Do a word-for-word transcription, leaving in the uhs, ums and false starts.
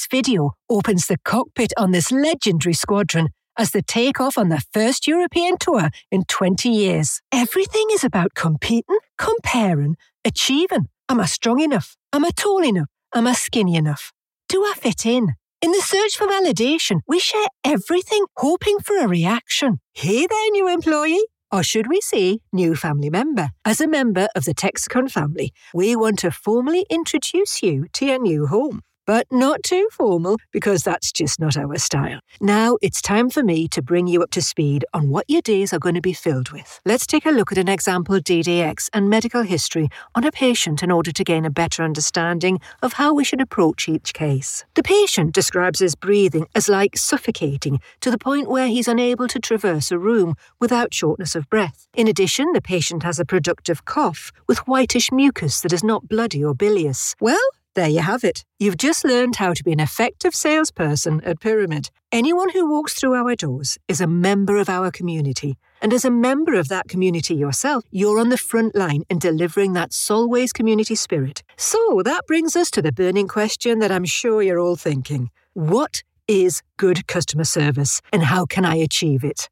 This video opens the cockpit on this legendary squadron as they take off on their first European tour in twenty years. Everything is about competing, comparing, achieving. Am I strong enough? Am I tall enough? Am I skinny enough? Do I fit in? In the search for validation, we share everything, hoping for a reaction. Hey there, new employee. Or should we say, new family member? As a member of the Texicon family, we want to formally introduce you to your new home. But not too formal, because that's just not our style. Now it's time for me to bring you up to speed on what your days are going to be filled with. Let's take a look at an example D D X and medical history on a patient in order to gain a better understanding of how we should approach each case. The patient describes his breathing as like suffocating to the point where he's unable to traverse a room without shortness of breath. In addition, the patient has a productive cough with whitish mucus that is not bloody or bilious. Well, there you have it. You've just learned how to be an effective salesperson at Pyramid. Anyone who walks through our doors is a member of our community. And as a member of that community yourself, you're on the front line in delivering that Solways community spirit. So that brings us to the burning question that I'm sure you're all thinking. What is good customer service and how can I achieve it?